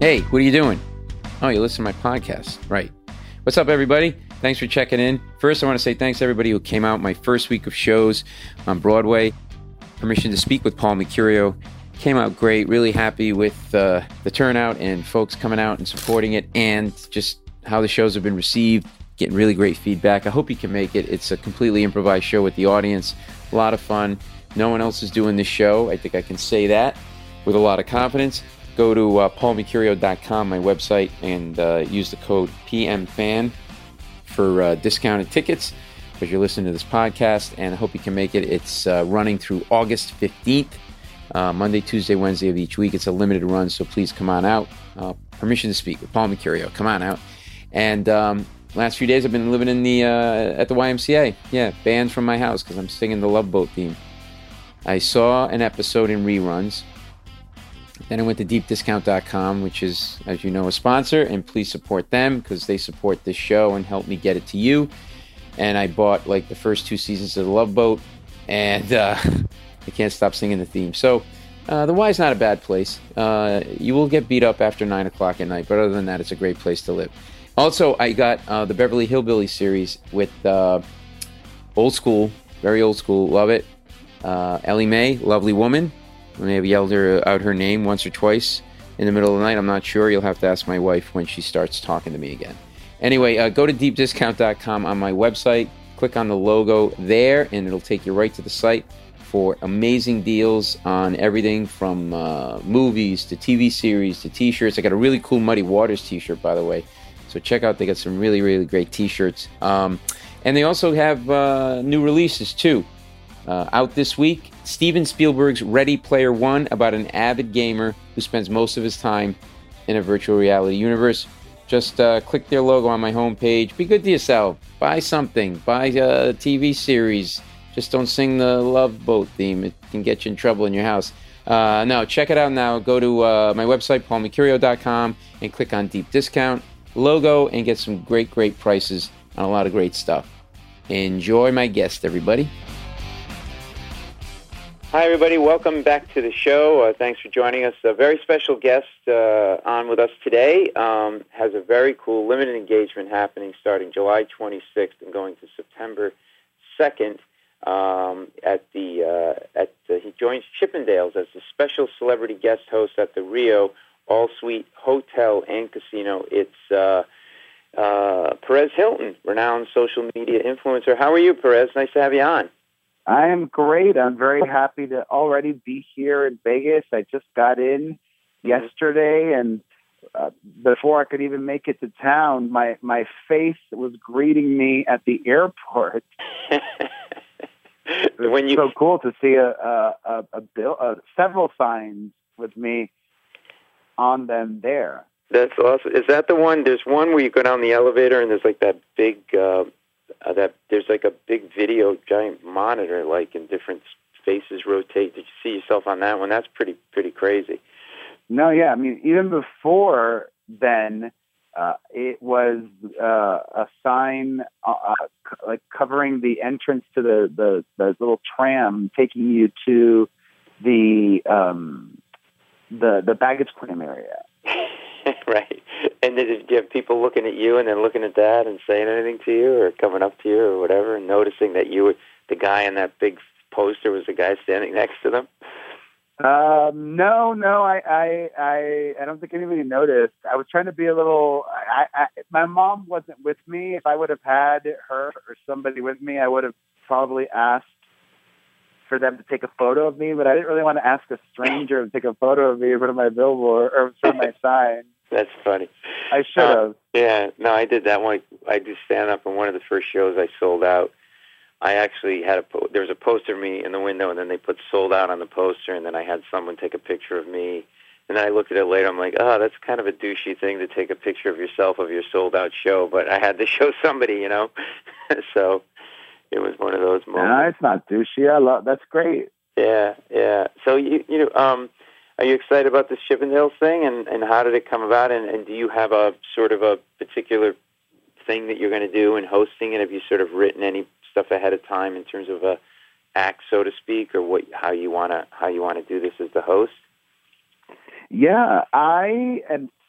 Hey, what are you doing? Oh, you listen to my podcast. Right. What's up, everybody? Thanks for checking in. First, I want to say thanks to everybody who came out my first week of shows on Broadway. Permission to Speak with Paul Mercurio. Came out great. Really happy with the turnout and folks coming out and supporting it, and just how the shows have been received. Getting really great feedback. I hope you can make it. It's a completely improvised show with the audience. A lot of fun. No one else is doing this show. I think I can say that with a lot of confidence. Go to paulmercurio.com, my website, and use the code PMFAN for discounted tickets because you're listening to this podcast, and I hope you can make it. It's running through August 15th, Monday, Tuesday, Wednesday of each week. It's a limited run, so please come on out. Permission to Speak with Paul Mercurio. Come on out. And last few days I've been living in the at the YMCA. Yeah, banned from my house because I'm singing the Love Boat theme. I saw an episode in reruns. Then I went to deepdiscount.com, which is, as you know, a sponsor, and please support them because they support this show and help me get it to you. And I bought like the first 2 seasons of The Love Boat, and I can't stop singing the theme. So the Y is not a bad place. You will get beat up after 9 o'clock at night, but other than that, it's a great place to live. Also, I got the Beverly Hillbillies series with old school, very old school, love it. Ellie Mae, lovely woman. I may have yelled out her name once or twice in the middle of the night. I'm not sure. You'll have to ask my wife when she starts talking to me again. Anyway, go to deepdiscount.com on my website. Click on the logo there, and it'll take you right to the site for amazing deals on everything from movies to TV series to T-shirts. I got a really cool Muddy Waters T-shirt, by the way. So check out. They got some really, really great T-shirts. And they also have new releases, too. Out this week, Steven Spielberg's Ready Player One, about an avid gamer who spends most of his time in a virtual reality universe. Just click their logo on my homepage. Be good to yourself. Buy something. Buy a TV series. Just don't sing the Love Boat theme. It can get you in trouble in your house. No, check it out now. Go to my website, paulmercurio.com, and click on Deep Discount logo and get some great, great prices on a lot of great stuff. Enjoy my guest, everybody. Hi, everybody. Welcome back to the show. Thanks for joining us. A very special guest on with us today. Has a very cool limited engagement happening starting July 26th and going to September 2nd. He joins Chippendales as a special celebrity guest host at the Rio All-Suite Hotel and Casino. It's Perez Hilton, renowned social media influencer. How are you, Perez? Nice to have you on. I am great. I'm very happy to already be here in Vegas. I just got in yesterday, and before I could even make it to town, my face was greeting me at the airport. It was so cool to see several signs with me on them there. That's awesome. Is that the one? There's one where you go down the elevator and there's like that big... there's like a big video giant monitor, like in different faces rotate. Did you see yourself on that one? That's pretty crazy. No, yeah. I mean, even before then, it was a sign like covering the entrance to the little tram taking you to the baggage claim area. Right. And did you have people looking at you and then looking at that and saying anything to you or coming up to you or whatever and noticing that you were the guy in that big poster was the guy standing next to them? No, I don't think anybody noticed. I was trying to be a little, my mom wasn't with me. If I would have had her or somebody with me, I would have probably asked for them to take a photo of me, but I didn't really want to ask a stranger to take a photo of me in front of my billboard or in front of my sign. That's funny. I should have. Yeah, no, I did that one. I did stand up in one of the first shows I sold out. I actually had there was a poster of me in the window, and then they put sold out on the poster, and then I had someone take a picture of me. And then I looked at it later. I'm like, oh, that's kind of a douchey thing to take a picture of yourself of your sold out show, but I had to show somebody, you know. So it was one of those moments. No, it's not douchey. That's great. Yeah. So are you excited about this Chippendales thing, and how did it come about? And do you have a sort of a particular thing that you're going to do in hosting it? Have you sort of written any stuff ahead of time in terms of a act, so to speak, or how you want to do this as the host? Yeah, I am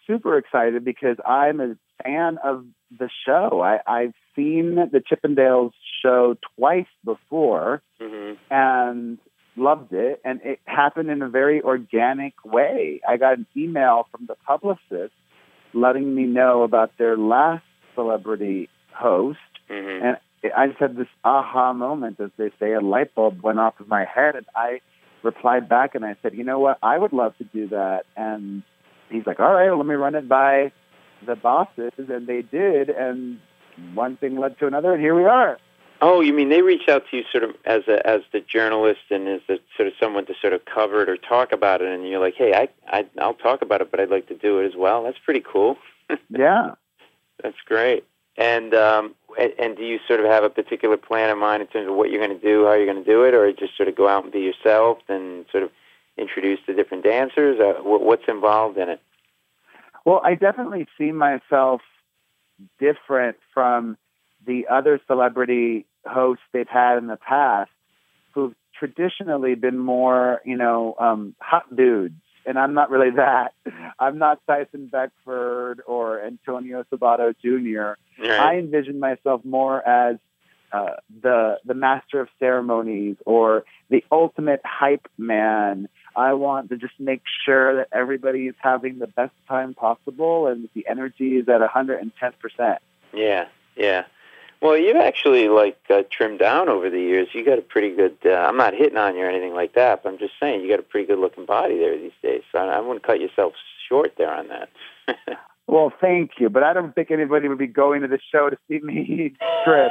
super excited because I'm a fan of the show. I've seen the Chippendales show twice before and loved it. And it happened in a very organic way. I got an email from the publicist letting me know about their last celebrity host. And I just had this aha moment, as they say, a light bulb went off in my head. And I replied back and I said, you know what, I would love to do that. And he's like, all right, well, let me run it by the bosses. And they did. And one thing led to another. And here we are. Oh, you mean they reached out to you sort of as the journalist and as the sort of someone to sort of cover it or talk about it, and you're like, hey, I'll talk about it, but I'd like to do it as well. That's pretty cool. Yeah, that's great. And do you sort of have a particular plan in mind in terms of what you're going to do, how you're going to do it, or just sort of go out and be yourself and sort of introduce the different dancers? What's involved in it? Well, I definitely see myself different from the other celebrity hosts they've had in the past, who've traditionally been more, hot dudes. And I'm not really that. I'm not Tyson Beckford or Antonio Sabato Jr. Right. I envision myself more as the master of ceremonies or the ultimate hype man. I want to just make sure that everybody is having the best time possible and the energy is at 110%. Yeah, yeah. Well, you've actually trimmed down over the years. You got a pretty good. I'm not hitting on you or anything like that, but I'm just saying you got a pretty good looking body there these days. So I wouldn't cut yourself short there on that. Well, thank you, but I don't think anybody would be going to the show to see me strip.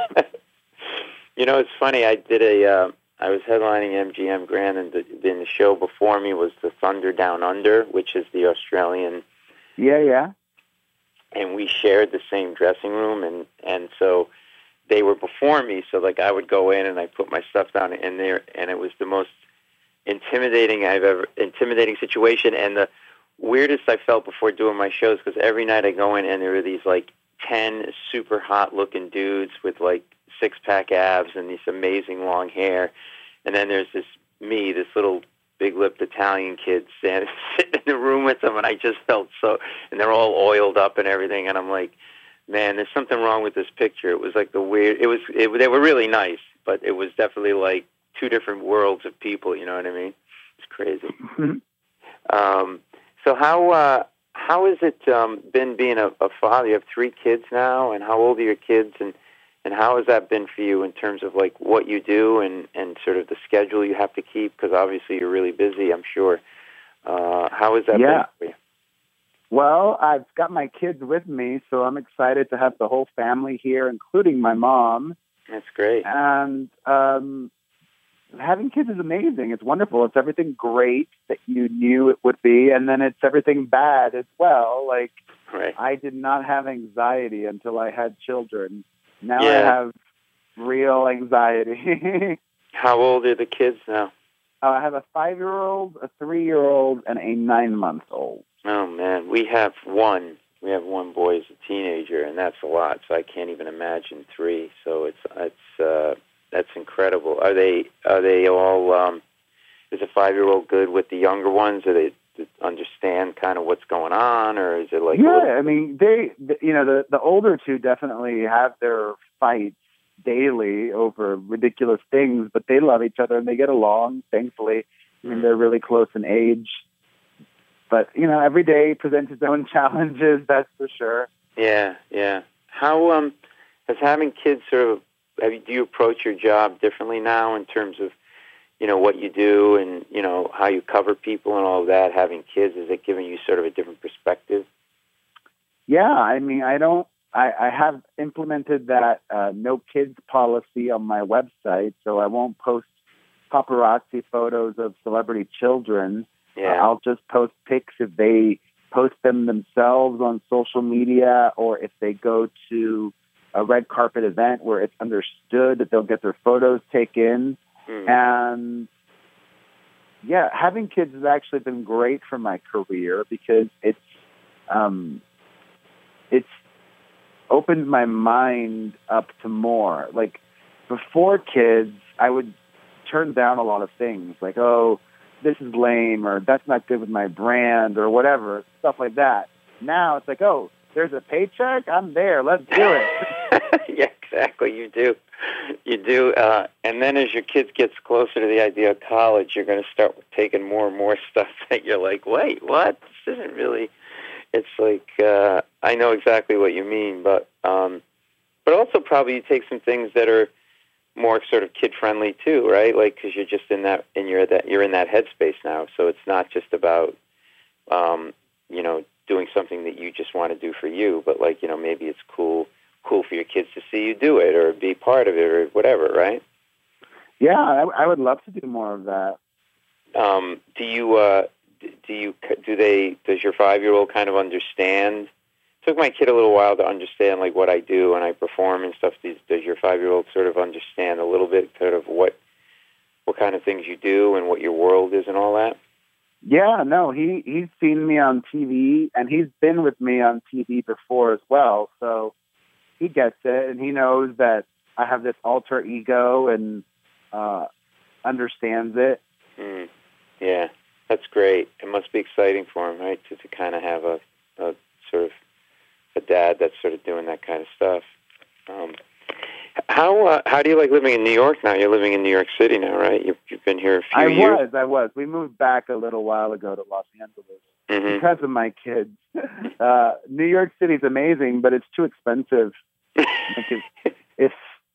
It's funny. I was headlining MGM Grand, and the show before me was the Thunder Down Under, which is the Australian. Yeah. And we shared the same dressing room, and so they were before me, so I would go in and I put my stuff down in there, and it was the most intimidating situation, and the weirdest I felt before doing my shows, because every night I go in and there were these 10 super hot looking dudes with 6-pack abs and these amazing long hair, and then there's this little big-lipped Italian kid sitting in the room with them, and I just felt so, and they're all oiled up and everything, and I'm like, man, there's something wrong with this picture. It was they were really nice, but it was definitely two different worlds of people, you know what I mean? It's crazy. So how has it been being a father? You have 3 kids now, and how old are your kids, and how has that been for you in terms of what you do and sort of the schedule you have to keep? Because obviously you're really busy, I'm sure. How has that been for you? Well, I've got my kids with me, so I'm excited to have the whole family here, including my mom. That's great. And having kids is amazing. It's wonderful. It's everything great that you knew it would be, and then it's everything bad as well. Right. I did not have anxiety until I had children. Now I have real anxiety. How old are the kids now? I have a 5-year-old, a 3-year-old, and a 9-month-old. Oh man, we have one. We have one boy as a teenager, and that's a lot. So I can't even imagine 3. So that's incredible. Are they all? Is a 5-year-old good with the younger ones? Do they understand kind of what's going on, or is it I mean, the older 2 definitely have their fights daily over ridiculous things, but they love each other and they get along, thankfully. I mean, they're really close in age. But, every day presents its own challenges, that's for sure. Yeah. How has having kids do you approach your job differently now in terms of, what you do and, how you cover people and all of that? Having kids, is it giving you sort of a different perspective? Yeah, I mean, I have implemented that no kids policy on my website, so I won't post paparazzi photos of celebrity children. Yeah. I'll just post pics if they post them themselves on social media, or if they go to a red carpet event where it's understood that they'll get their photos taken. And having kids has actually been great for my career because it's opened my mind up to more. Before kids, I would turn down a lot of things this is lame, or that's not good with my brand, or whatever, stuff like that. Now it's like, oh, there's a paycheck. I'm there. Let's do it. Yeah, exactly. You do. And then as your kid gets closer to the idea of college, you're going to start taking more and more stuff that you're like, wait, what? This isn't really. It's like I know exactly what you mean, but also probably you take some things that are more sort of kid friendly too, right? Like because you're just in that, and you're in that headspace now. So it's not just about doing something that you just want to do for you, but like maybe it's cool for your kids to see you do it or be part of it or whatever, right? Yeah, I would love to do more of that. Does your 5-year-old kind of understand? It took my kid a little while to understand like what I do and I perform and stuff. Does your 5-year-old sort of understand a little bit sort of what kind of things you do and what your world is and all that? Yeah, no, he's seen me on TV and he's been with me on TV before as well. So he gets it and he knows that I have this alter ego and understands it. Yeah, that's great. It must be exciting for him, right, to kind of have a sort of a dad that's sort of doing that kind of stuff. How do you like living in New York now? You're living in New York City now, right? You've been here a few years. I was. We moved back a little while ago to Los Angeles because of my kids. New York City is amazing, but it's too expensive. if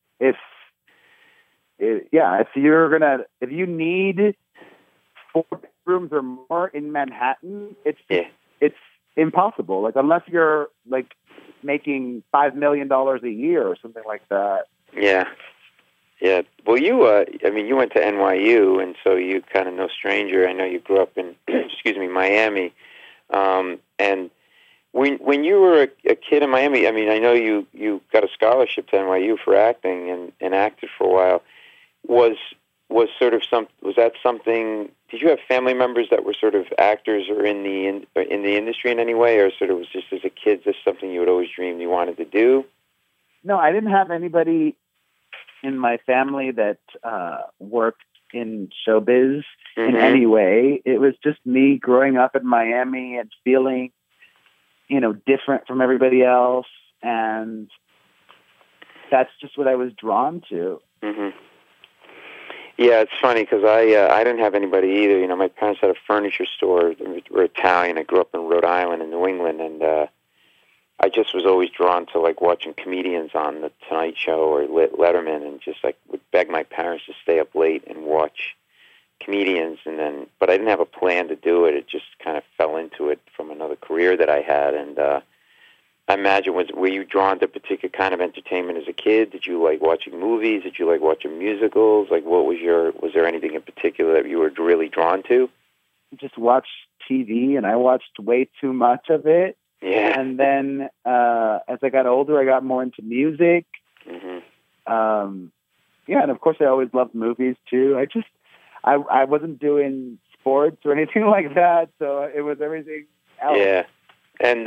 you need 4 bedrooms or more in Manhattan, it's impossible. Like unless you're like making $5 million a year or something like that. Yeah. Well, you went to NYU, and so you kind of no stranger. I know you grew up in, Miami. And when you were a kid in Miami, I mean, I know you got a scholarship to NYU for acting and acted for a while. Was that something? Did you have family members that were sort of actors or in the industry in any way, or sort of was just as a kid just something you had always dreamed you wanted to do? No, I didn't have anybody in my family that worked in showbiz in any way. It was just me growing up in Miami and feeling, different from everybody else, and that's just what I was drawn to. Mm-hmm. Yeah, it's funny because I didn't have anybody either. My parents had a furniture store. We're Italian. I grew up in Rhode Island in New England, and I just was always drawn to like watching comedians on the Tonight Show or Letterman, and just like would beg my parents to stay up late and watch comedians. But I didn't have a plan to do it. It just kind of fell into it from another career that I had, and I imagine, were you drawn to a particular kind of entertainment as a kid? Did you like watching movies? Did you like watching musicals? Like, was there anything in particular that you were really drawn to? Just watch TV, and I watched way too much of it. Yeah. And then as I got older, I got more into music. And of course, I always loved movies too. I wasn't doing sports or anything like that, so it was everything else. Yeah. And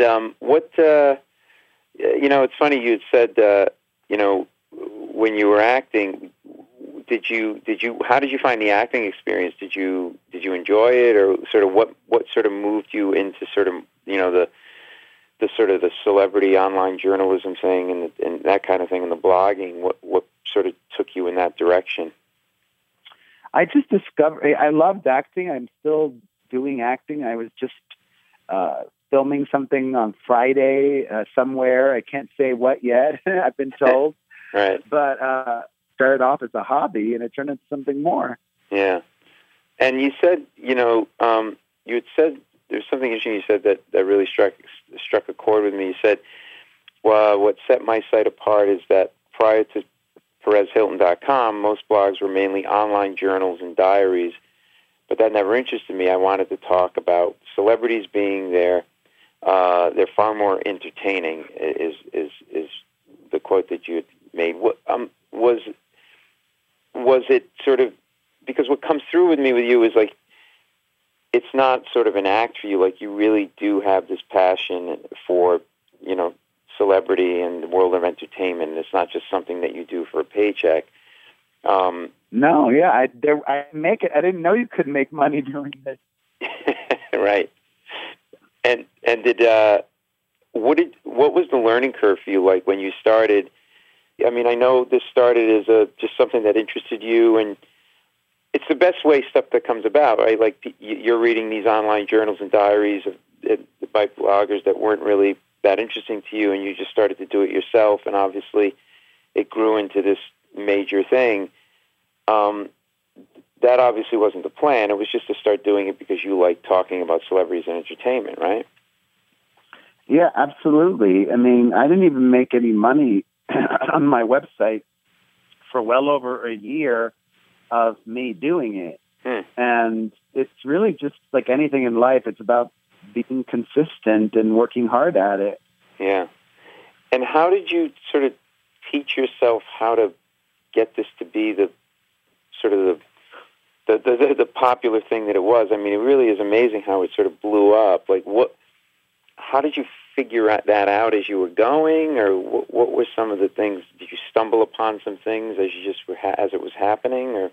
it's funny you had said, when you were acting, how did you find the acting experience? Did you enjoy it, or sort of what sort of moved you into sort of, the sort of the celebrity online journalism thing and that kind of thing, and the blogging? What sort of took you in that direction? I just discovered I loved acting. I'm still doing acting. I was just filming something on Friday somewhere. I can't say what yet. I've been told. Right. But started off as a hobby, and it turned into something more. Yeah. And you said, you had said there's something interesting you said that really struck a chord with me. You said, well, what set my site apart is that prior to PerezHilton.com, most blogs were mainly online journals and diaries, but that never interested me. I wanted to talk about celebrities being there. They're far more entertaining. Is the quote that you had made? Was it sort of, because what comes through with me with you is like, it's not sort of an act for you. Like, you really do have this passion for, celebrity and the world of entertainment. It's not just something that you do for a paycheck. No, yeah, I make it. I didn't know you could make money doing this. Right. And what was the learning curve for you like when you started? I mean, I know this started as just something that interested you, and it's the best way stuff that comes about, right? Like you're reading these online journals and diaries by bloggers that weren't really that interesting to you, and you just started to do it yourself, and obviously it grew into this major thing. That obviously wasn't the plan. It was just to start doing it because you like talking about celebrities and entertainment, right? Yeah, absolutely. I mean, I didn't even make any money on my website for well over a year of me doing it. And it's really just like anything in life. It's about being consistent and working hard at it. Yeah. And how did you sort of teach yourself how to get this to be the sort of the popular thing that it was? I mean, it really is amazing how it sort of blew up. Like, how did you figure that out as you were going, or what were some of the things? Did you stumble upon some things as you just were as it was happening, or?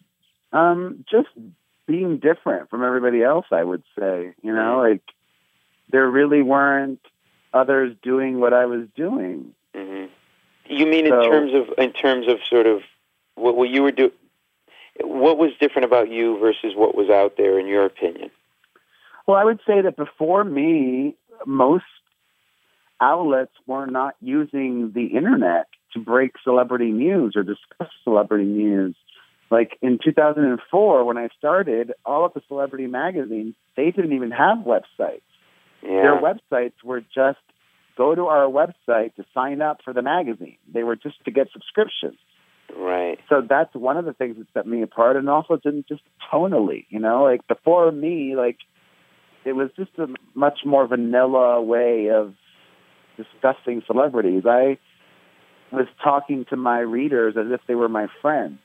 Just being different from everybody else, I would say. You know, like there really weren't others doing what I was doing. Mm-hmm. You mean in terms of sort of what you were doing? What was different about you versus what was out there, in your opinion? Well, I would say that before me, most outlets were not using the internet to break celebrity news or discuss celebrity news. Like in 2004, when I started, all of the celebrity magazines, they didn't even have websites. Yeah. Their websites were just go to our website to sign up for the magazine. They were just to get subscriptions. Right. So that's one of the things that set me apart, and also just tonally, you know, like before me, like it was just a much more vanilla way of discussing celebrities. I was talking to my readers as if they were my friends.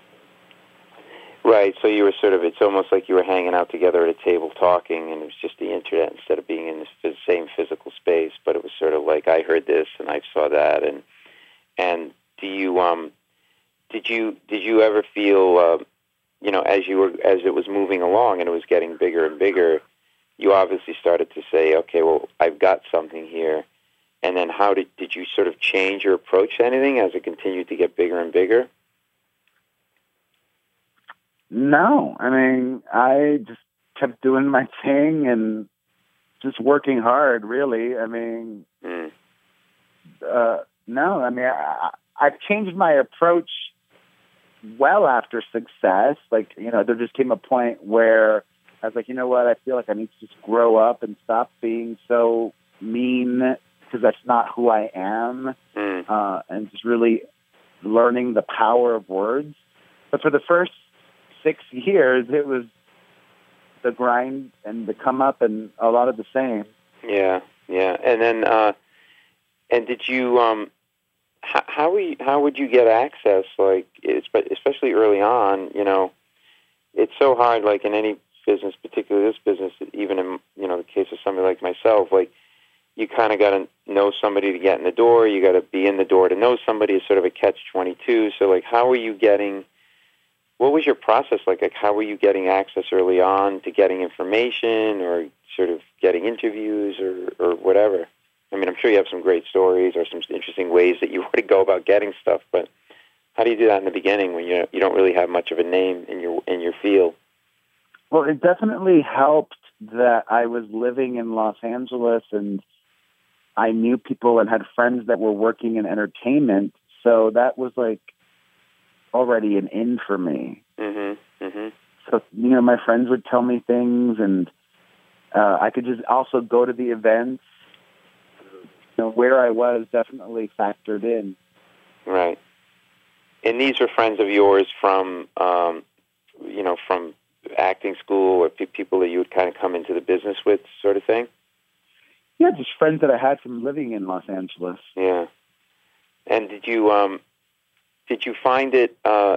Right. So you were sort of, it's almost like you were hanging out together at a table talking, and it was just the internet instead of being in the same physical space. But it was sort of like, I heard this and I saw that. And do you, did you ever feel, you know, as it was moving along and it was getting bigger and bigger, you obviously started to say, okay, well, I've got something here. And then how did you sort of change your approach to anything as it continued to get bigger and bigger? No, I mean, I just kept doing my thing and just working hard, really. I mean, no, I mean, I've changed my approach well after success. Like, you know, there just came a point where I was like, you know what, I feel like I need to just grow up and stop being so mean, because that's not who I am, and just really learning the power of words. But for the first 6 years, it was the grind and the come up and a lot of the same. Yeah, yeah. And then, and did you, how would you get access? Like, especially early on, you know, it's so hard, like in any business, particularly this business, even in, you know, the case of somebody like myself, like, you kind of got to know somebody to get in the door. You got to be in the door to know somebody. Is sort of a catch-22. So, like, how were you getting? What was your process like? Like, how were you getting access early on to getting information, or sort of getting interviews, or whatever? I mean, I'm sure you have some great stories or some interesting ways that you would go about getting stuff. But how do you do that in the beginning when you don't really have much of a name in your field? Well, it definitely helped that I was living in Los Angeles and I knew people and had friends that were working in entertainment, so that was like already an in for me. Mm-hmm. Mm-hmm. So, you know, my friends would tell me things, and I could just also go to the events. You know, where I was definitely factored in. Right. And these were friends of yours from, you know, from acting school, or people that you would kind of come into the business with, sort of thing? Yeah, just friends that I had from living in Los Angeles. Yeah. And did you find it,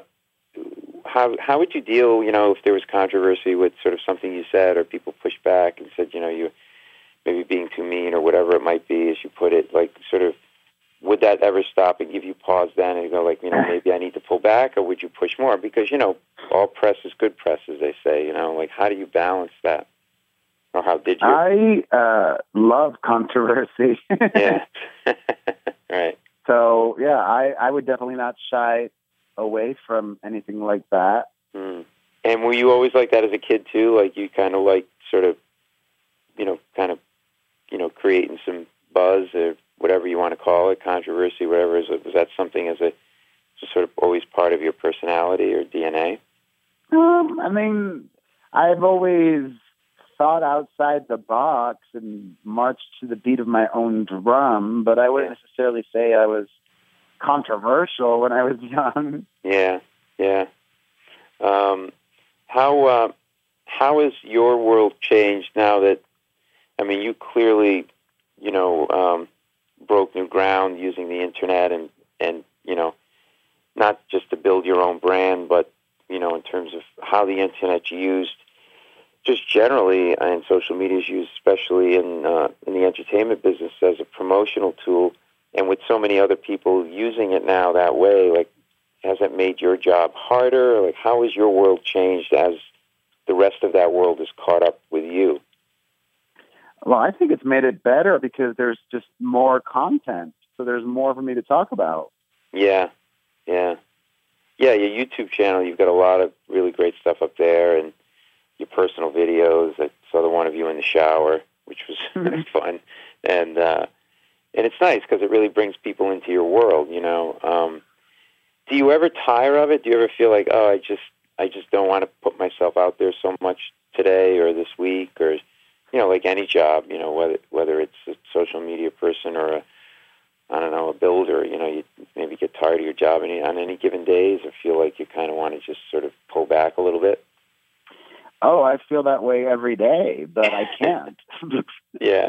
how would you deal, you know, if there was controversy with sort of something you said, or people pushed back and said, you know, you maybe being too mean or whatever it might be, as you put it, like, sort of, would that ever stop and give you pause then and go, like, you know, maybe I need to pull back, or would you push more? Because, you know, all press is good press, as they say, you know, like, how do you balance that? Or or how did you? I love controversy. Yeah. Right. So, yeah, I would definitely not shy away from anything like that. Mm. And were you always like that as a kid, too? Like, you kind of like sort of, creating some buzz or whatever you want to call it, controversy, whatever. Was that something as a sort of always part of your personality or DNA? I mean, I've always thought outside the box and marched to the beat of my own drum, but I wouldn't necessarily say I was controversial when I was young. Yeah, yeah. How has your world changed now that, I mean, you clearly, broke new ground using the internet and not just to build your own brand, but, in terms of how the internet's used just generally, and social media is used especially in the entertainment business as a promotional tool, and with so many other people using it now that way, like, has it made your job harder? Like, how has your world changed as the rest of that world is caught up with you? Well, I think it's made it better because there's just more content, so there's more for me to talk about. Yeah, yeah. Yeah, your YouTube channel, you've got a lot of really great stuff up there, and your personal videos. I saw the one of you in the shower, which was fun, and it's nice because it really brings people into your world. Do you ever tire of it? Do you ever feel like, oh, I just don't want to put myself out there so much today or this week, or like any job, whether it's a social media person or a builder, you maybe get tired of your job on any given days, or feel like you kind of want to just sort of pull back a little bit? Oh, I feel that way every day, but I can't. Yeah.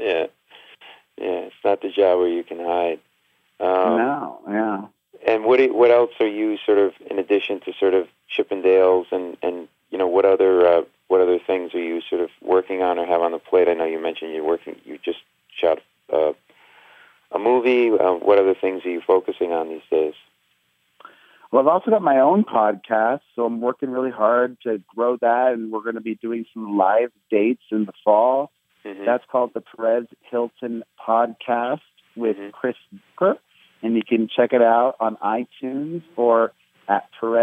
It's not the job where you can hide. No, yeah. And what else are you sort of, in addition to sort of Chippendales and what other things are you sort of working on or have on the plate? I know you mentioned you just shot a movie. What other things are you focusing on these days? Well, I've also got my own podcast, so I'm working really hard to grow that, and we're going to be doing some live dates in the fall. Mm-hmm. That's called the Perez Hilton Podcast with Chris Booker, and you can check it out on iTunes or at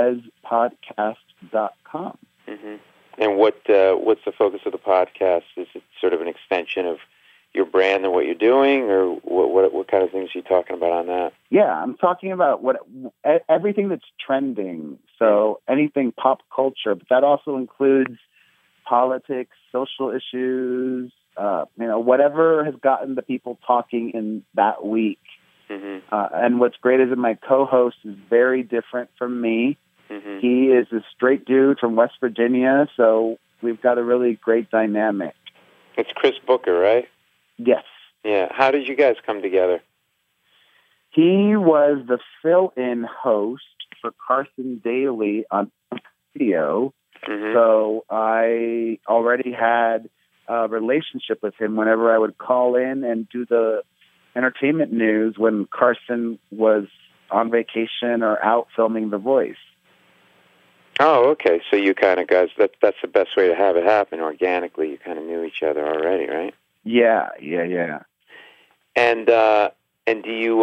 PerezPodcast.com. Mm-hmm. And what's the focus of the podcast? Is it sort of an extension of your brand and what you're doing, or what kind of things are you talking about on that? Yeah, I'm talking about everything that's trending. So anything pop culture, but that also includes politics, social issues, whatever has gotten the people talking in that week. Mm-hmm. And what's great is that my co-host is very different from me. Mm-hmm. He is a straight dude from West Virginia, so we've got a really great dynamic. It's Chris Booker, right? Yes. Yeah. How did you guys come together? He was the fill-in host for Carson Daly on video, so I already had a relationship with him whenever I would call in and do the entertainment news when Carson was on vacation or out filming The Voice. Oh, okay. So you kind of guys, that's the best way to have it happen organically. You kind of knew each other already, right? Yeah. And do you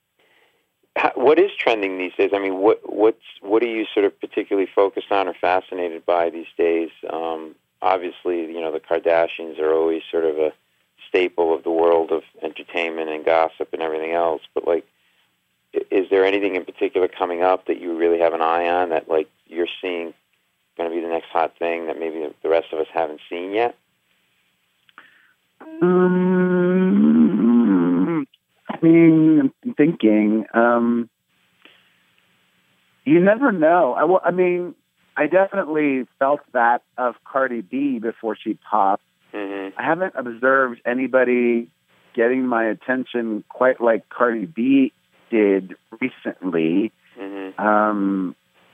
what is trending these days? I mean, what are you sort of particularly focused on or fascinated by these days? Obviously, the Kardashians are always sort of a staple of the world of entertainment and gossip and everything else. But like, is there anything in particular coming up that you really have an eye on that like you're seeing going to be the next hot thing that maybe the rest of us haven't seen yet? I mean, I'm thinking, you never know. I definitely felt that of Cardi B before she popped. Mm-hmm. I haven't observed anybody getting my attention quite like Cardi B did recently. Mm-hmm.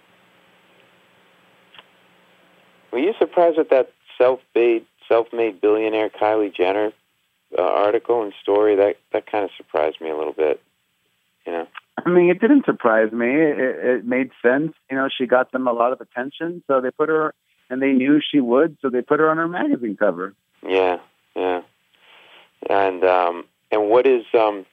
Were you surprised with that self-made billionaire Kylie Jenner article and story? That kind of surprised me a little bit. I mean, it didn't surprise me. It made sense. She got them a lot of attention, so they put her, and they knew she would, so they put her on her magazine cover. Yeah, yeah. And what is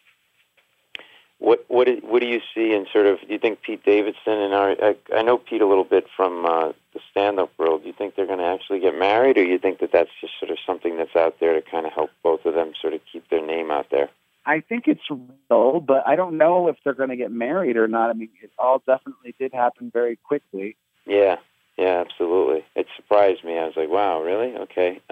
what do you see in sort of? Do you think Pete Davidson and I know Pete a little bit from the stand-up world. Do you think they're going to actually get married, or you think that that's just sort of something that's out there to kind of help both of them sort of keep their name out there? I think it's real, but I don't know if they're going to get married or not. I mean, it all definitely did happen very quickly. Yeah, absolutely. It surprised me. I was like, wow, really? Okay.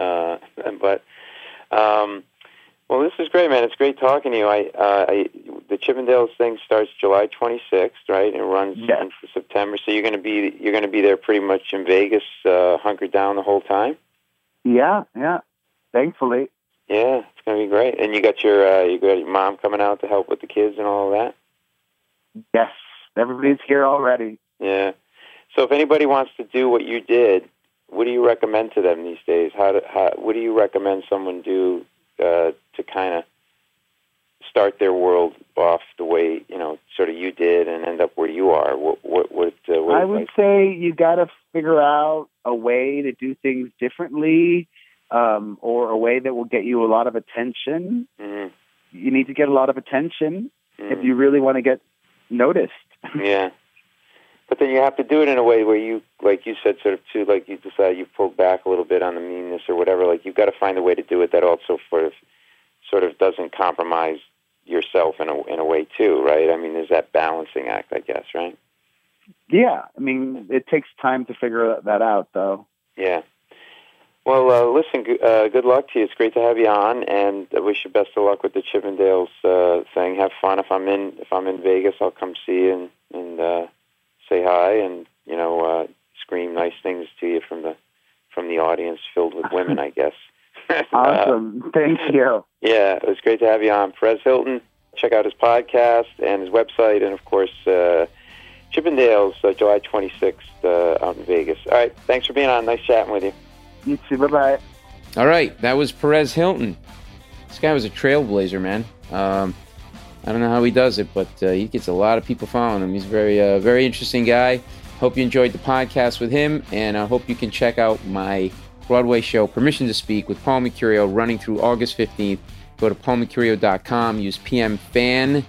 Well, this is great, man. It's great talking to you. The Chippendales thing starts July 26th, right? And runs into September. So you're going to be there pretty much in Vegas, hunkered down the whole time. Yeah. Thankfully. Yeah, it's going to be great. And you got your mom coming out to help with the kids and all of that. Yes, everybody's here already. Yeah. So if anybody wants to do what you did, what do you recommend to them these days? What do you recommend someone do to kind of start their world off the way, sort of you did and end up where you are? What I would say you got to figure out a way to do things differently, or a way that will get you a lot of attention. Mm-hmm. You need to get a lot of attention if you really want to get noticed. Yeah. But then you have to do it in a way where you, like you said, sort of too, like you decide you pulled back a little bit on the meanness or whatever. Like you've got to find a way to do it that also sort of doesn't compromise yourself in a way too, right? I mean, there's that balancing act, I guess, right? Yeah, I mean, it takes time to figure that out, though. Yeah. Well, listen, good luck to you. It's great to have you on, and I wish you best of luck with the Chippendales thing. Have fun. If I'm in Vegas, I'll come see you and say hi and scream nice things to you from the audience filled with women, I guess. Awesome. Thank you. Yeah, it was great to have you on. Perez Hilton. Check out his podcast and his website, and of course Chippendales, July 26th out in Vegas. All right, thanks for being on. Nice chatting with you. You too. Bye-bye. All right, that was Perez Hilton. This guy was a trailblazer, man. I don't know how he does it, but he gets a lot of people following him. He's a very interesting guy. Hope you enjoyed the podcast with him, and I hope you can check out my Broadway show, Permission to Speak, with Paul Mercurio, running through August 15th. Go to paulmercurio.com, use PMFAN,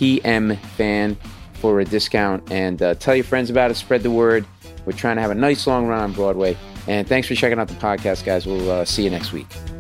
for a discount, and tell your friends about it, spread the word. We're trying to have a nice long run on Broadway. And thanks for checking out the podcast, guys. We'll see you next week.